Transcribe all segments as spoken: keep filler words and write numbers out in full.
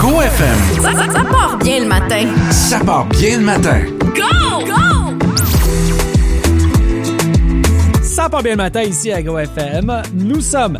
Go F M. Ça, ça, ça part bien le matin. Ça part bien le matin. Go! Go! Ça part bien le matin ici à Go F M. Nous sommes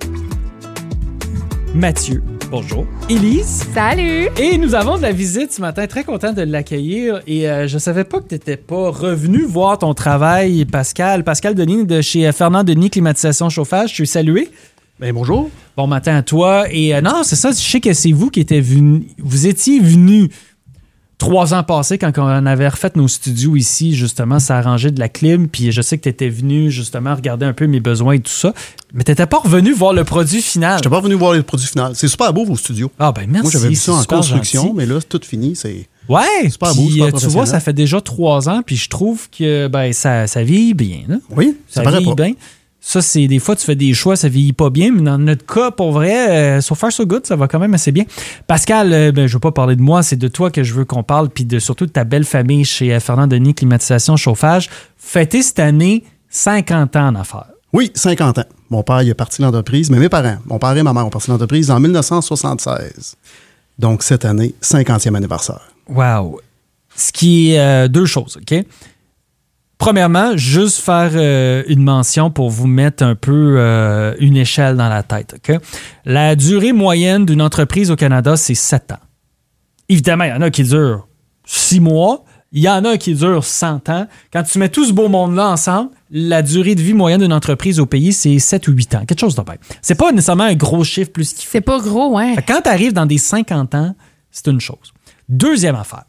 Mathieu. Bonjour. Élise. Salut! Et nous avons de la visite ce matin. Très content de l'accueillir. Et euh, je savais pas que tu n'étais pas revenu voir ton travail, Pascal. Pascal Denis de chez Fernand Denis Climatisation Chauffage. Tu es salué. Ben bonjour. Bon matin à toi. Et euh, non, c'est ça. Je sais que c'est vous qui étiez venu. Vous étiez venu trois ans passés quand on avait refait nos studios ici, justement, ça arrangeait de la clim. Puis je sais que tu étais venu justement regarder un peu mes besoins et tout ça. Mais tu n'étais pas revenu voir le produit final. Je n'étais pas venu voir le produit final. C'est super beau, vos studios. Ah ben merci. Moi, j'avais vu ça en construction, gentil. mais là, c'est tout fini. C'est ouais, super puis, beau, super tu vois, ça fait déjà trois ans, puis je trouve que ben, ça, ça vieillit bien. Là. Oui, ça, ça paraît vieillit pas. bien. Ça, c'est des fois, tu fais des choix, ça vieillit pas bien, mais dans notre cas, pour vrai, euh, so far so good, ça va quand même assez bien. Pascal, euh, ben, je veux pas parler de moi, c'est de toi que je veux qu'on parle, puis de, surtout de ta belle famille chez euh, Fernand Denis Climatisation Chauffage. Fêtez cette année cinquante ans en affaires. Oui, cinquante ans. Mon père, il est parti de l'entreprise, mais mes parents, mon père et ma mère ont parti de l'entreprise en dix-neuf cent soixante-seize. Donc, cette année, cinquantième anniversaire. Wow! Ce qui est euh, deux choses, OK? Premièrement, juste faire euh, une mention pour vous mettre un peu euh, une échelle dans la tête. Okay? La durée moyenne d'une entreprise au Canada, c'est sept ans. Évidemment, il y en a qui durent six mois. Il y en a qui durent cent ans. Quand tu mets tout ce beau monde-là ensemble, la durée de vie moyenne d'une entreprise au pays, c'est sept ou huit ans. Quelque chose de bien. C'est pas nécessairement un gros chiffre plus qu'il faut. C'est pas gros, ouais. Fait que quand tu arrives dans des cinquante ans, c'est une chose. Deuxième affaire.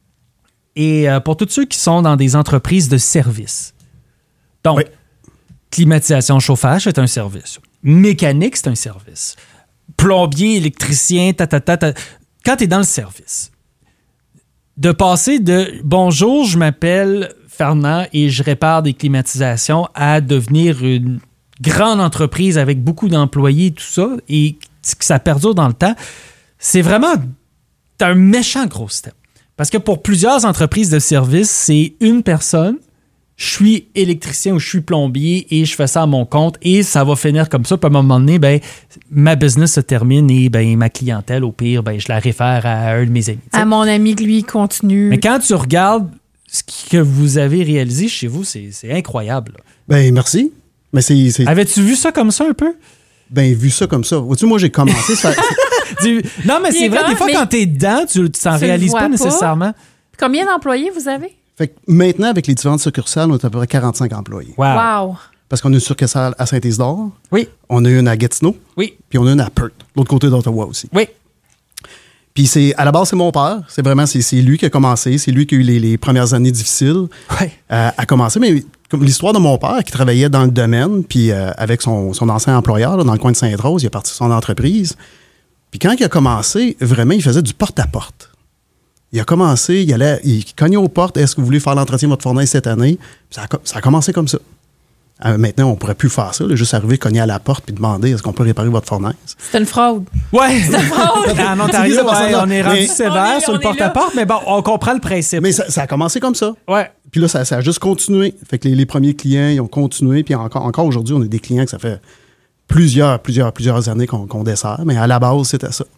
Et euh, pour tous ceux qui sont dans des entreprises de services. Donc, oui. Climatisation, chauffage, c'est un service. Mécanique, c'est un service. Plombier, électricien, ta, ta, ta, ta. Quand tu es dans le service, de passer de « Bonjour, je m'appelle Fernand et je répare des climatisations » à devenir une grande entreprise avec beaucoup d'employés et tout ça, et que ça perdure dans le temps, c'est vraiment un méchant gros step. Parce que pour plusieurs entreprises de services, c'est une personne, je suis électricien ou je suis plombier et je fais ça à mon compte et ça va finir comme ça. Puis à un moment donné, ben, ma business se termine et ben, ma clientèle, au pire, ben, je la réfère à un de mes amis. T'sais. À mon ami que lui continue. Mais quand tu regardes ce que vous avez réalisé chez vous, c'est, c'est incroyable. Là. Ben merci. Mais c'est, c'est... Avais-tu vu ça comme ça un peu? Ben vu ça comme ça. Vois-tu, moi, j'ai commencé... ça... du... Non, mais Il c'est vrai, quand, des fois, quand t'es dedans, tu ne t'en réalises pas, pas nécessairement. Combien d'employés vous avez? Fait que maintenant, avec les différentes succursales, on est à peu près quarante-cinq employés. Wow. wow. Parce qu'on a une succursale à Saint-Isidore. Oui. On a une à Gatineau. Oui. Puis on a une à Perth, l'autre côté d'Ottawa aussi. Oui. Puis c'est, à la base, c'est mon père. C'est vraiment, c'est, c'est lui qui a commencé. C'est lui qui a eu les, les premières années difficiles ouais. euh, à commencer. Mais comme l'histoire de mon père qui travaillait dans le domaine, puis euh, avec son, son ancien employeur là, dans le coin de Sainte-Rose, il a parti son entreprise. Puis quand il a commencé, vraiment, il faisait du porte-à-porte. Il a commencé, il allait, il cognait aux portes. Est-ce que vous voulez faire l'entretien de votre fournaise cette année? Puis ça, a, ça a commencé comme ça. Euh, maintenant, on ne pourrait plus faire ça. Là, juste arriver, cogner à la porte puis demander est-ce qu'on peut réparer votre fournaise. C'est une fraude. Ouais! C'est une fraude! En Ontario, ouais, on est rendu mais, sévère est, sur le porte-à-porte, mais bon, on comprend le principe. Mais ça, ça a commencé comme ça. Ouais. Puis là, ça, ça a juste continué. Fait que les, les premiers clients, ils ont continué. Puis encore, encore aujourd'hui, on a des clients que ça fait plusieurs, plusieurs, plusieurs années qu'on, qu'on dessert. Mais à la base, c'était ça.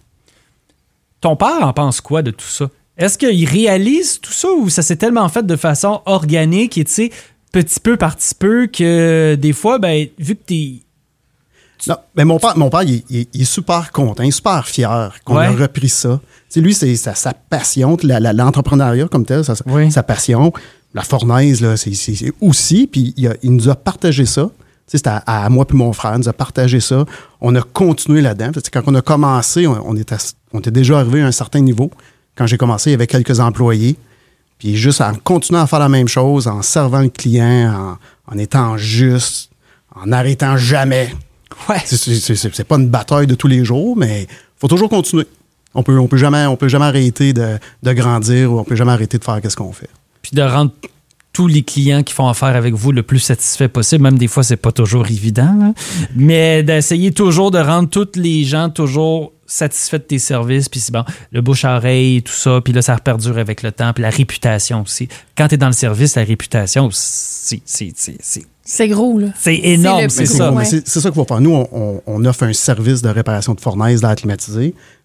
Ton père en pense quoi de tout ça? Est-ce qu'il réalise tout ça ou ça s'est tellement fait de façon organique et, tu sais, petit peu par petit peu que des fois, ben, vu que t'es... Non, mais mon père, mon père il, il, il est super content, il est super fier qu'on ouais. a repris ça. Tu sais, lui, c'est sa, sa passion, la, la, l'entrepreneuriat comme tel, sa, oui. sa passion. La fournaise, là, c'est, c'est, c'est aussi, puis il, a, il nous a partagé ça. Tu sais, c'était à, à moi puis mon frère, il nous a partagé ça. On a continué là-dedans. Fait que quand on a commencé, on, on, était, on était déjà arrivé à un certain niveau. Quand j'ai commencé, il y avait quelques employés. Puis juste en continuant à faire la même chose, en servant le client, en, en étant juste, en n'arrêtant jamais. Ouais. C'est, c'est, c'est, c'est pas une bataille de tous les jours, mais il faut toujours continuer. On peut, on peut jamais, on peut jamais arrêter de, de grandir ou on peut jamais arrêter de faire ce qu'on fait. Puis de rendre tous les clients qui font affaire avec vous le plus satisfaits possible. Même des fois, c'est pas toujours évident. Là. Mais d'essayer toujours de rendre tous les gens toujours satisfaits de tes services. Puis c'est bon, le bouche-à-oreille et tout ça. Puis là, ça perdure avec le temps. Puis la réputation aussi. Quand tu es dans le service, la réputation, c'est... c'est, c'est, c'est C'est gros, là. C'est énorme, c'est, c'est c'est ça. Gros, ouais. c'est, c'est ça qu'il faut faire. Nous, on, on offre un service de réparation de fournaise d'air climatisé.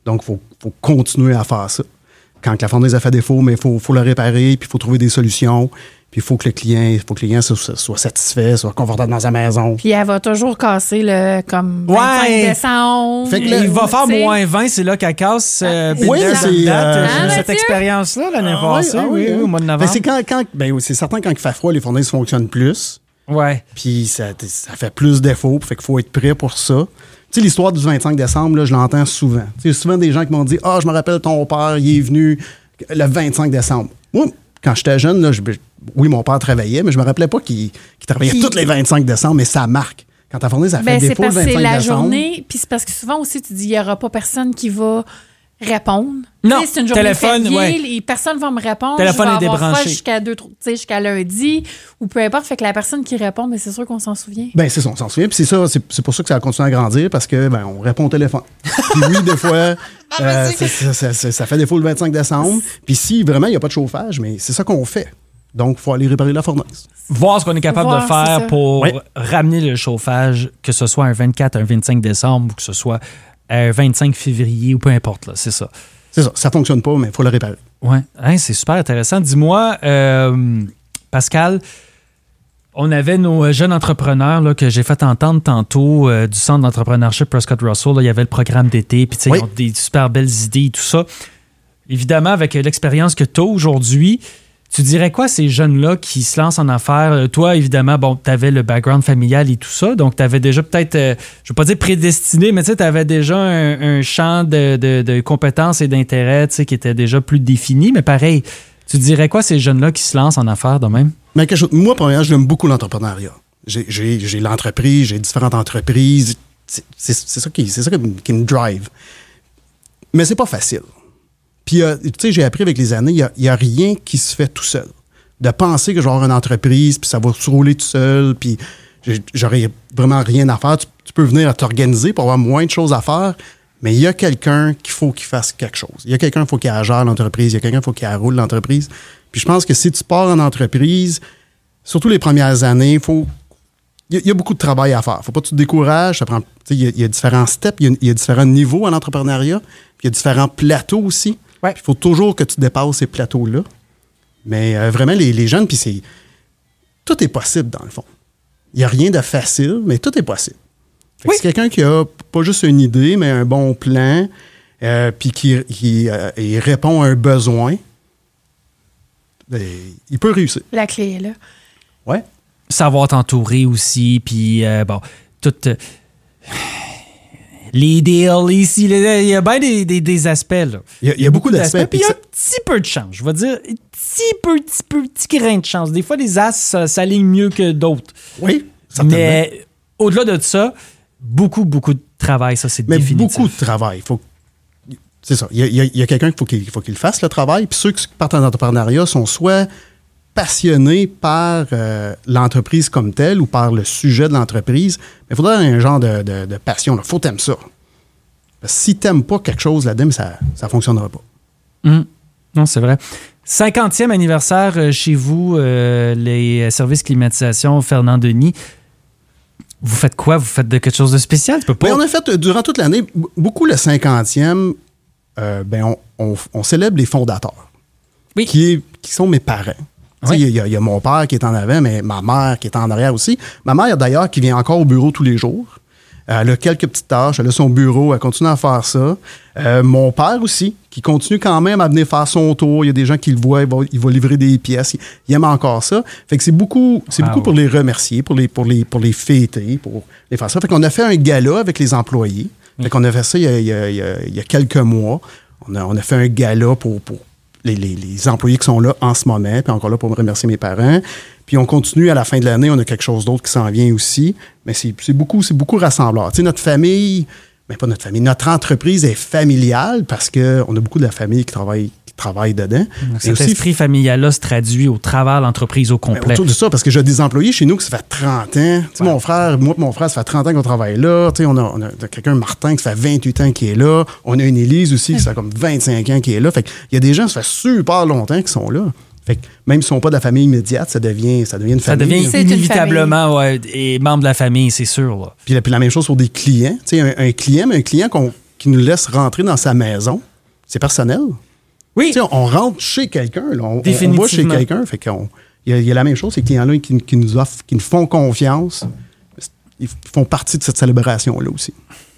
Donc, il faut, faut continuer à faire ça. Quand la fournaise a fait défaut, mais il faut, faut le réparer, puis il faut trouver des solutions. Puis il faut que le client, il faut que le client soit, soit satisfait, soit confortable dans sa maison. Puis elle va toujours casser le comme vingt-cinq Ouais. décembre. Fait que là, Il va faire Tu sais. moins vingt, c'est là qu'elle casse. Euh, Ah, oui, Bill c'est, Date. euh, J'ai eu Ah, cette Mathieu? expérience-là l'année Ah passée, oui, ah oui, oui, oui, au mois de Ben, novembre. c'est, quand, quand, ben, oui, c'est certain quand il fait froid, les fournaises fonctionnent plus. Ouais. Puis ça, ça fait plus défaut. Fait qu'il faut être prêt pour ça. Tu sais, l'histoire du vingt-cinq décembre, là, je l'entends souvent. Tu sais, souvent des gens qui m'ont dit « Ah, je me rappelle ton père, il est venu le vingt-cinq décembre. » Moi, quand j'étais jeune, là, je, oui, mon père travaillait, mais je me rappelais pas qu'il, qu'il travaillait Puis- tous les vingt-cinq décembre, mais ça marque. Quand ta fournaise, ça fait Ben, c'est défaut le parce que c'est vingt-cinq la décembre. journée, puis c'est parce que souvent aussi, tu dis, il n'y aura pas personne qui va répondre. Non, Tu sais, c'est une journée téléphone, fériée, ouais. les- personne va me répondre. Téléphone je vais est avoir débranché. froid jusqu'à deux, tu sais, jusqu'à lundi, ou peu importe. Fait que la personne qui répond, mais c'est sûr qu'on s'en souvient. Ben, c'est ça, on s'en souvient. Puis c'est ça, c'est, c'est pour ça que ça a continué à grandir, parce que, ben, on répond au téléphone. Puis oui, des fois, euh, ça, ça- ça- ça- ça fait défaut le vingt-cinq décembre. Puis si vraiment il n'y a pas de chauffage, mais c'est ça qu'on fait. Donc, il faut aller réparer la fournaise. Voir ce qu'on est capable Voir, de c'est faire ça. pour Oui. ramener le chauffage, que ce soit un vingt-quatre, un vingt-cinq décembre ou que ce soit un vingt-cinq février ou peu importe, là, c'est ça. C'est ça, ça fonctionne pas, mais il faut le réparer. Ouais, Hein, c'est super intéressant. Dis-moi, euh, Pascal, on avait nos jeunes entrepreneurs là, que j'ai fait entendre tantôt euh, du centre d'entrepreneurship Prescott Russell. Là, il y avait le programme d'été, puis tu sais, Oui. ils ont des super belles idées et tout ça. Évidemment, avec l'expérience que tu as aujourd'hui, tu dirais quoi à ces jeunes-là qui se lancent en affaires? Euh, Toi, évidemment, bon, tu avais le background familial et tout ça, donc tu avais déjà peut-être, euh, je ne veux pas dire prédestiné, mais tu sais, tu avais déjà un, un champ de, de- de compétences et d'intérêts tu sais, qui était déjà plus défini, mais pareil, tu dirais quoi à ces jeunes-là qui se lancent en affaires de même? Mais quelque chose, moi, premièrement, j'aime beaucoup l'entrepreneuriat. J'ai, j'ai, j'ai l'entreprise, j'ai différentes entreprises. C'est, c'est, c'est ça, qui, c'est ça qui, me- qui me drive. Mais c'est pas facile. Puis, euh, tu sais, j'ai appris avec les années, il n'y a, a rien qui se fait tout seul. De penser que je vais avoir une entreprise, puis ça va se rouler tout seul, puis j'ai- j'aurai vraiment rien à faire. Tu, tu peux venir à t'organiser pour avoir moins de choses à faire, mais il y a quelqu'un qu'il faut qu'il fasse quelque chose. Il y a quelqu'un qu'il faut qu'il gère l'entreprise, il y a quelqu'un qu'il faut qu'il roule l'entreprise. Puis je pense que si tu pars en entreprise, surtout les premières années, il faut... Il y, a, il y a beaucoup de travail à faire. Faut pas que tu te décourages. Ça prend, tu sais, il, y a, il y a différents steps, il y a, il y a différents niveaux en entrepreneuriat, puis il y a différents plateaux aussi. Ouais. Puis il faut toujours que tu dépasses ces plateaux-là. Mais euh, vraiment, les, les jeunes, puis c'est... Tout est possible, dans le fond. Il n'y a rien de facile, mais tout est possible. Fait que Oui. c'est quelqu'un qui a pas juste une idée, mais un bon plan, euh, puis qui, qui euh, il répond à un besoin, ben, il peut réussir. La clé est là. Ouais. Savoir t'entourer aussi, puis euh, bon, tout... euh, les deals, ici, les- il y a bien des, des, des aspects, là. Il y a, il y a beaucoup d'aspects. Puis il y a puis un petit peu de chance, je vais dire, un petit peu, petit peu, petit grain de chance. Des fois, les as ça- s'alignent mieux que d'autres. ça- oui, certainement. Mais au-delà de ça, beaucoup, beaucoup de travail, ça, c'est Mais définitif. beaucoup de travail. Faut, c'est ça. Il y a, il y a- il y a quelqu'un qu'il faut qu'il, faut qu'il fasse le travail. Puis ceux qui partent en entrepreneuriat sont soit passionnés par euh, l'entreprise comme telle ou par le sujet de l'entreprise. Mais il faudrait un genre de, de, de passion. Il faut t'aimer ça. Parce que si t'aimes pas quelque chose là-dedans, ça ne fonctionnera pas. Hum. Non, c'est vrai. cinquantième anniversaire euh, chez vous, euh, les services climatisation Fernand Denis. Vous faites quoi? Vous faites de quelque chose de spécial? Tu peux pas... Ben, on a fait, euh, durant toute l'année, b- beaucoup le cinquantième, euh, ben, on, on- on célèbre les fondateurs. Oui. Qui, est- qui sont mes parents. Tu sais, Oui. Il y, a- il y a mon père qui est en avant, mais ma mère qui est en arrière aussi. Ma mère, d'ailleurs, qui vient encore au bureau tous les jours. Elle a quelques petites tâches. Elle a son bureau. Elle continue à faire ça. Euh, mon père aussi, qui continue quand même à venir faire son tour. Il y a des gens qui le voient. Il va, il va livrer des pièces. Il, il aime encore ça. Fait que c'est beaucoup, c'est Wow. beaucoup pour les remercier, pour les, pour les, pour les fêter, pour les faire ça. Fait qu'on a fait un gala avec les employés. Fait qu'on a fait ça il y a, il y a- il y a- il y a quelques mois. On a, on a fait un gala pour, pour les, les- les employés qui sont là en ce moment, puis encore là pour me remercier mes parents. Puis on continue à la fin de l'année, on a quelque chose d'autre qui s'en vient aussi. Mais c'est, c'est beaucoup, c'est beaucoup rassembleur. Tu sais, notre famille, mais pas notre famille, notre entreprise est familiale parce qu'on a beaucoup de la famille qui travaille, qui travaille dedans. Donc, Et cet aussi, esprit familial-là se traduit au travers de l'entreprise au ben, complet. autour de ça, parce que j'ai des employés chez nous qui ça fait trente ans. Tu sais, mon frère, moi et mon frère, ça fait trente ans qu'on travaille là. Tu sais, on a, on a quelqu'un, Martin, qui ça fait vingt-huit ans qui est là. On a une Élise aussi, qui ça fait comme vingt-cinq ans qui est là. Fait il y a des gens, ça fait super longtemps qui sont là. Fait que même s'ils ne sont pas de la famille immédiate, ça devient, ça devient une Ça famille. devient C'est une inévitablement ouais, et membre de la famille, c'est sûr. Là. Puis la, puis la même chose pour des clients. Tu sais, un, un client, mais un client qu'on qui nous laisse rentrer dans sa maison, c'est personnel. Oui. Tu sais, on rentre chez quelqu'un, là, on, on Définitivement. va chez quelqu'un, fait qu'on il y, a, il y a la même chose, ces clients-là qui, qui nous offrent, qui nous font confiance, ils font partie de cette célébration-là aussi.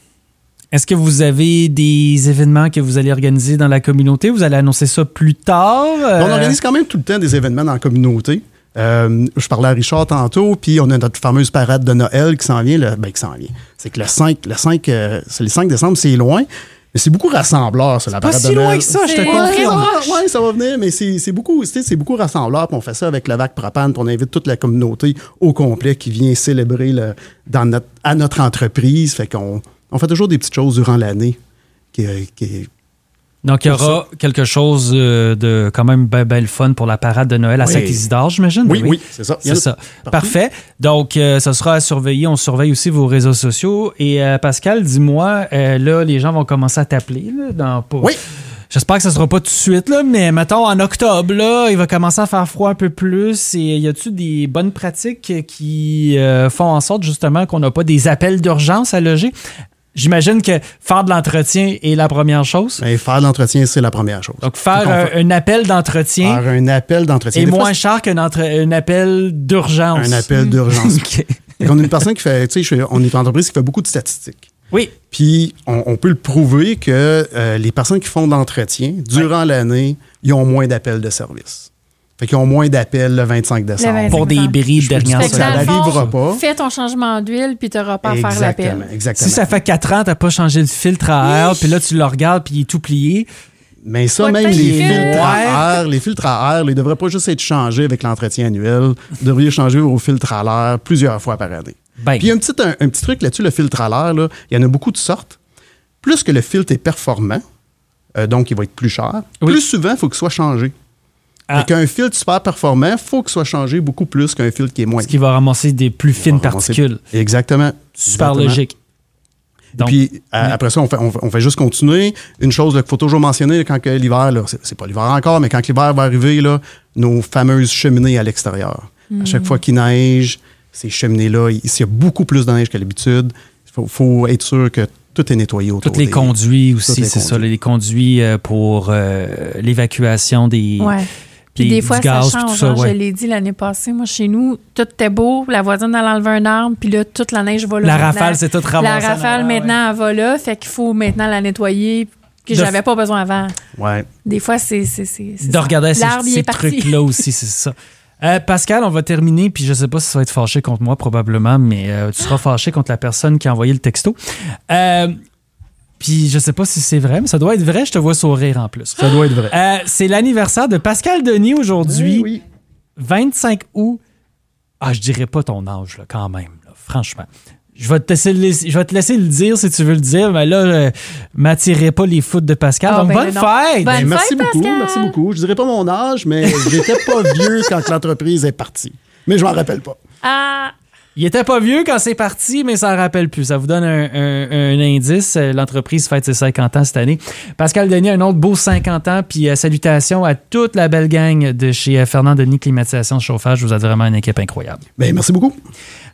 Est-ce que vous avez des événements que vous allez organiser dans la communauté? Vous allez annoncer ça plus tard? Euh... On organise quand même tout le temps des événements dans la communauté. Euh, je parlais à Richard tantôt, puis on a notre fameuse parade de Noël qui s'en vient. Le, ben, qui s'en vient. C'est que le cinq, le cinq, euh, c'est le cinq décembre, c'est loin, mais c'est beaucoup rassembleur, ça, la Pas parade si de Noël. loin que ça, je te C'est- confirme. Oui, ouais, ça va venir, mais c'est, c'est beaucoup, c'est, c'est beaucoup rassembleur. Puis on fait ça avec le V A C Propane, puis on invite toute la communauté au complet qui vient célébrer le, dans notre, à notre entreprise. Fait qu'on on fait toujours des petites choses durant l'année qui, qui Donc, il y Pour aura quelque chose euh, de quand même bien ben le fun pour la parade de Noël à Oui. Saint-Isidore, j'imagine? Oui, oui, c'est ça. Il y en C'est a ça. partout. Parfait. Donc, euh, ça sera à surveiller. On surveille aussi vos réseaux sociaux. Et euh, Pascal, dis-moi, euh, là, les gens vont commencer à t'appeler. Là, dans, pas- Oui. J'espère que ça sera pas tout de suite, là, mais mettons, en octobre, là, il va commencer à faire froid un peu plus. Et y a-tu des bonnes pratiques qui euh, font en sorte, justement, qu'on n'a pas des appels d'urgence à loger? J'imagine que faire de l'entretien est la première chose. Ben, faire l'entretien, c'est la première chose. Donc, faire Faut qu'on un, fa- un appel d'entretien faire un appel d'entretien. est Des fois, moins cher qu'un entre- un appel d'urgence. c'est un appel d'urgence. OK. Fait qu'on est une personne qui fait, tu sais, je- on est une entreprise qui fait beaucoup de statistiques. Oui. Puis, on, on peut le prouver que euh, les personnes qui font de l'entretien, durant l'année, ils ont moins d'appels de service. Fait qu'ils ont moins d'appels le vingt-cinq décembre. vingt-cinq. Pour des bris de Je peux dernière dire Fait que ça dans le semaine. fond, n'arrivera pas. Fais ton changement d'huile, puis tu n'auras pas à faire Exactement, l'appel. exactement. Si ça fait quatre ans, t'as pas changé le filtre à air, puis là, tu le regardes, puis il est tout plié. Mais ça, Pas de même les panique. filtres Ouais. à air, les filtres à air, ils ne devraient pas juste être changés avec l'entretien annuel. Vous devriez changer vos filtres à l'air plusieurs fois par année. Ben, Puis il y a un petit, un, un petit truc là-dessus, le filtre à l'air, là, il y en a beaucoup de sortes. Plus que le filtre est performant, euh, donc il va être plus cher, Oui. plus souvent, il faut qu'il soit changé. Ah. Fait qu'un filtre super performant, il faut qu'il soit changé beaucoup plus qu'un filtre qui est moins. ce qui va ramasser des plus fines On va ramasser- particules. Exactement. Super Exactement. logique. Et Donc, puis à- après ça, on fait, on, fait- on fait juste continuer. Une chose là, qu'il faut toujours mentionner, quand que l'hiver, là, c'est, c'est pas l'hiver encore, mais quand que l'hiver va arriver, là, nos fameuses cheminées à l'extérieur. À chaque fois qu'il neige, ces cheminées-là, il il y a beaucoup plus de neige qu'à l'habitude. Il faut, faut être sûr que tout est nettoyé autour. tous les des- conduits aussi, Toutes les c'est ça, conduits. là, les conduits euh, pour euh, l'évacuation des, Ouais. Puis des- des du fois, gaz, ça puis change. tout ça, hein. ouais. Je l'ai dit l'année passée, moi, chez nous, tout était beau. La voisine, elle enlevait un arbre, puis là, toute la neige va là. La maintenant. rafale, c'est tout ramassé La en rafale, avant, ouais. maintenant, elle va là. Fait qu'il faut maintenant la nettoyer, que De- j'avais pas besoin avant. Ouais. Des fois, c'est. c'est, c'est, c'est de ça. regarder ces, L'arbre, il ces est parti. trucs-là aussi, c'est ça. Euh, Pascal, on va terminer, puis je sais pas si ça va être fâché contre moi, probablement, mais euh, tu seras fâché contre la personne qui a envoyé le texto. Euh, puis je sais pas si c'est vrai, mais ça doit être vrai, je te vois sourire en plus. Ça doit être vrai. Euh, c'est l'anniversaire de Pascal Denis aujourd'hui, Oui, oui. vingt-cinq août. Ah, je dirais pas ton âge, là, quand même, là, franchement. Je vais, te laisser le, je vais te laisser le dire si tu veux le dire, mais là, euh, m'attirez pas les foot de Pascal. Ah, Donc, ben bonne non. fête! Bonne Ben, merci fête, beaucoup, Pascal. merci beaucoup. Je dirais pas mon âge, mais j'étais pas vieux quand l'entreprise est partie. Mais je m'en rappelle pas. Ah, Il était pas vieux quand c'est parti, mais ça ne rappelle plus. Ça vous donne un, un- un indice. Euh, L'entreprise fête ses cinquante ans cette année. Pascal Denis, un autre beau cinquante ans. Puis euh, salutations à toute la belle gang de chez euh, Fernand Denis Climatisation Chauffage. Vous êtes vraiment une équipe incroyable. Ben, merci beaucoup.